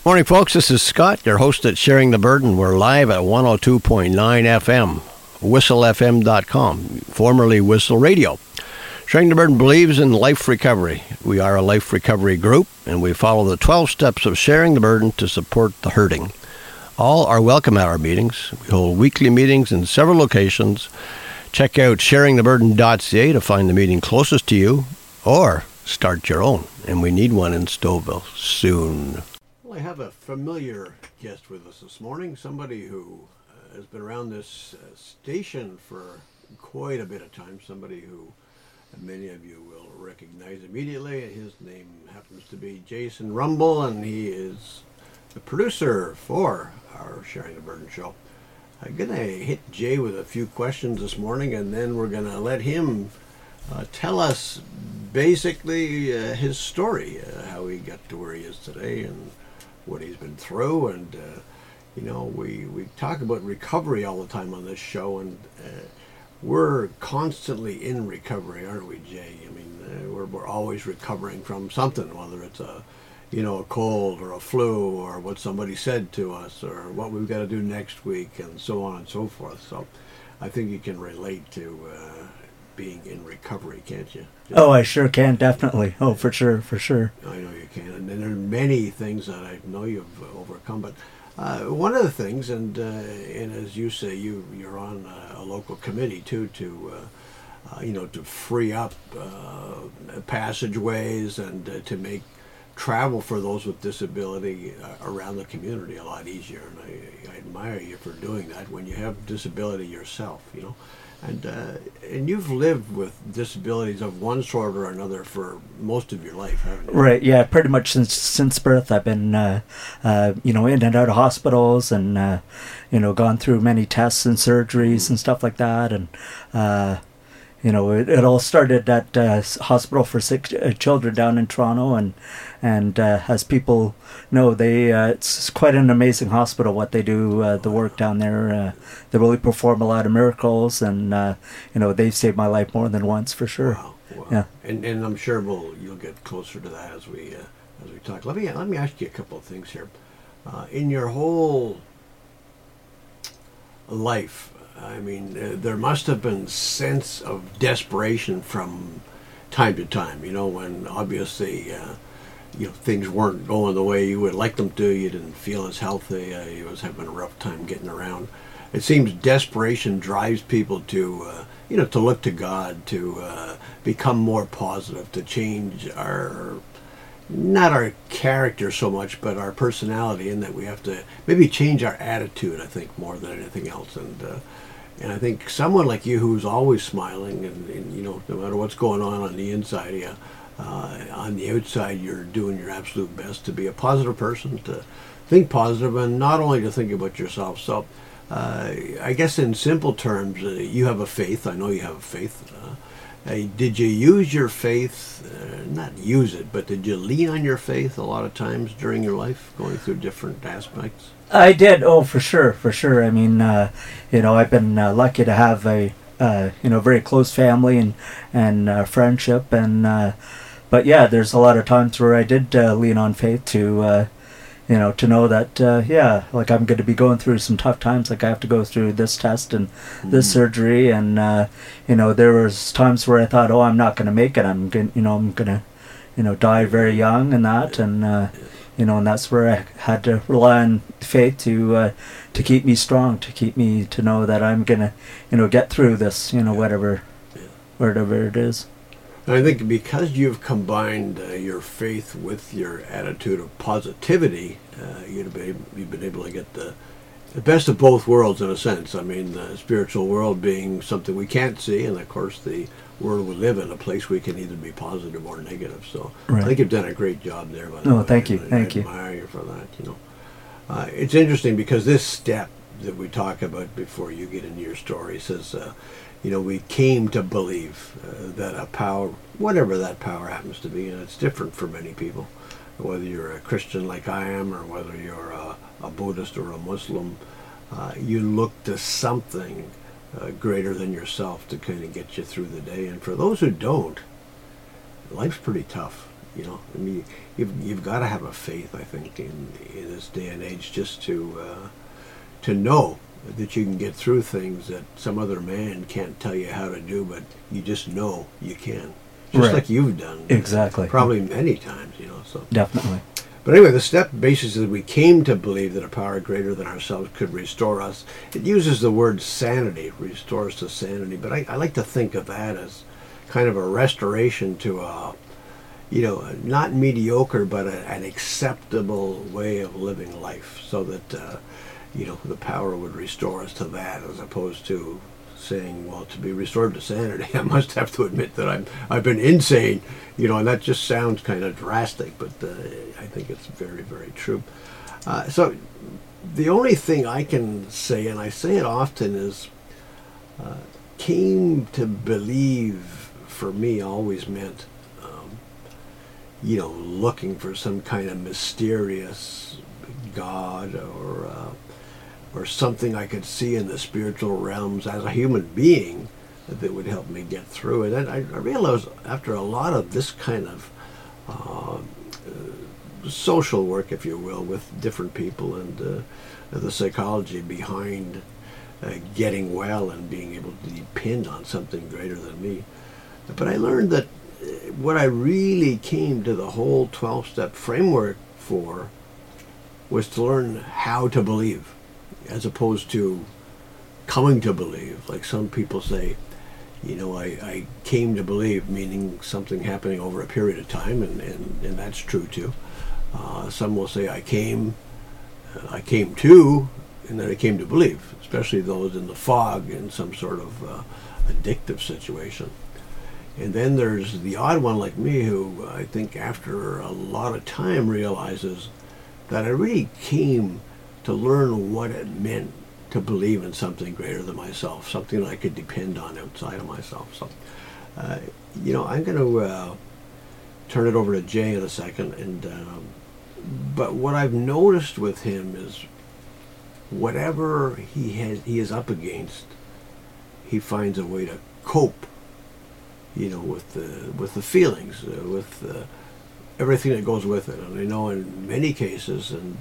Morning, folks. This is Scott, your host at Sharing the Burden. We're live at 102.9 FM, whistlefm.com, formerly Whistle Radio. Sharing the Burden believes in life recovery. We are a life recovery group, and we follow the 12 steps of sharing the burden to support the hurting. All are welcome at our meetings. We hold weekly meetings in several locations. Check out sharingtheburden.ca to find the meeting closest to you, or start your own. And we need one in Stouffville soon. Well, I have a familiar guest with us this morning, somebody who has been around this station for quite a bit of time, somebody who many of you will recognize immediately. His name happens to be Jason Rumble, and he is the producer for our Sharing the Burden show. I'm going to hit Jay with a few questions this morning, and then we're going to let him tell us basically his story, how he got to where he is today and what he's been through. And we talk about recovery all the time on this show, and we're constantly in recovery, aren't we, Jay? I mean, we're always recovering from something, whether it's a cold or a flu or what somebody said to us or what we've got to do next week and so on and so forth. So I think you can relate to being in recovery, can't you? Oh, I sure can, definitely. Oh, for sure. I know you can. And there are many things that I know you've overcome. But one of the things, and as you say, you're on a local committee too, to free up passageways and to make travel for those with disability around the community a lot easier. And I admire you for doing that when you have disability yourself, and you've lived with disabilities of one sort or another for most of your life, haven't you? Right, yeah, pretty much since birth. I've been in and out of hospitals and gone through many tests and surgeries and stuff like that. And it all started at Hospital for Sick Children down in Toronto, and as people know, it's quite an amazing hospital what they do, the work down there. They really perform a lot of miracles, and they've saved my life more than once for sure. Wow. Yeah, and I'm sure you'll get closer to that as we talk. Let me ask you a couple of things here. In your whole life, I mean, there must have been a sense of desperation from time to time, when obviously, things weren't going the way you would like them to. You didn't feel as healthy. You was having a rough time getting around. It seems desperation drives people to look to God, to become more positive, to change not our character so much, but our personality, in that we have to maybe change our attitude, I think, more than anything else. And I think someone like you, who's always smiling, and no matter what's going on the inside of you, on the outside, you're doing your absolute best to be a positive person, to think positive, and not only to think about yourself. So I guess in simple terms, you have a faith. I know you have a faith. Did you use your faith, not use it, but did you lean on your faith a lot of times during your life, going through different aspects? I did. Oh, for sure. I mean, I've been lucky to have a very close family and friendship, but yeah, there's a lot of times where I did lean on faith to know that like I'm going to be going through some tough times, like I have to go through this test and this surgery, and there was times where I thought, oh, I'm not going to make it. I'm going to die very young and that, and and that's where I had to rely on faith to keep me strong, to know that I'm gonna, get through this, whatever it is. And I think because you've combined your faith with your attitude of positivity, you've been able to get the best of both worlds, in a sense. I mean, the spiritual world being something we can't see, and of course the world we live in, a place we can either be positive or negative. So right. I think you've done a great job there. Thank you. I admire you for that. It's interesting because this step that we talk about before you get into your story says, we came to believe that a power, whatever that power happens to be, and it's different for many people, whether you're a Christian like I am, or whether you're a Buddhist or a Muslim, you look to something greater than yourself to kind of get you through the day. And for those who don't, life's pretty tough. You know, I mean, you've got to have a faith, I think, in this day and age, just to know that you can get through things that some other man can't tell you how to do, but you just know you can. Just Right. like you've done. Exactly. Probably many times, you know. So. Definitely. But anyway, the step basis is we came to believe that a power greater than ourselves could restore us. It uses the word sanity, restore us to sanity, but I like to think of that as kind of a restoration to a, you know, not mediocre, but an acceptable way of living life, so that, you know, the power would restore us to that, as opposed to saying, well, to be restored to sanity, I must have to admit that I've been insane, you know, and that just sounds kind of drastic, but I think it's very, very true. So the only thing I can say, and I say it often, is came to believe for me always meant, you know, looking for some kind of mysterious God or something I could see in the spiritual realms as a human being that would help me get through it. And I realized after a lot of this kind of social work, if you will, with different people and the psychology behind getting well and being able to depend on something greater than me. But I learned that what I really came to the whole 12-step framework for was to learn how to believe, as opposed to coming to believe. Like some people say, you know, I came to believe, meaning something happening over a period of time, and that's true too. Some will say I came to, and then I came to believe, especially those in the fog in some sort of addictive situation. And then there's the odd one like me who I think after a lot of time realizes that I really came to learn what it meant to believe in something greater than myself, something that I could depend on outside of myself. So, you know, I'm going to turn it over to Jay in a second. But what I've noticed with him is whatever he is up against, he finds a way to cope. You know, with the feelings, with everything that goes with it. And I know in many cases, and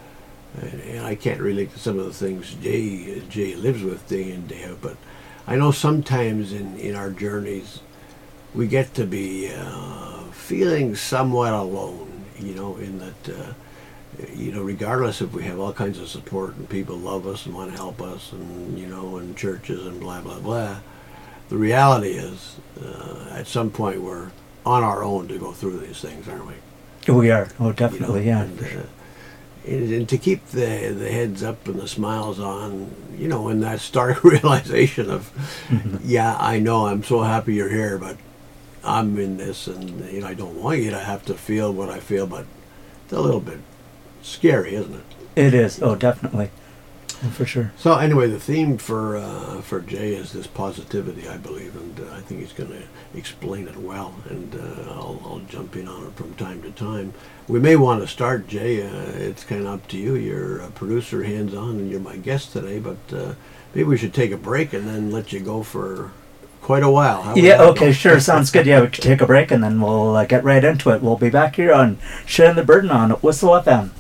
I can't relate to some of the things Jay lives with day in, day out, but I know sometimes in our journeys we get to be feeling somewhat alone, you know, in that, you know, regardless if we have all kinds of support and people love us and want to help us and, you know, and churches and blah, blah, blah. The reality is, at some point, we're on our own to go through these things, aren't we? We are. Oh, definitely, you know, yeah. And to keep the heads up and the smiles on, you know, and that stark realization of, yeah, I know, I'm so happy you're here, but I'm in this, and, you know, I don't want you to have to feel what I feel, but it's a little bit scary, isn't it? It is. Oh, definitely. For sure. So anyway, the theme for Jay is this positivity, I believe, and I think he's going to explain it well, and I'll jump in on it from time to time. We may want to start, Jay. It's kind of up to you. You're a producer, hands-on, and you're my guest today, but maybe we should take a break and then let you go for quite a while. How Yeah, okay, sure. Sounds good. Yeah, we could take a break, and then we'll get right into it. We'll be back here on Sharing the Burden on Whistle FM.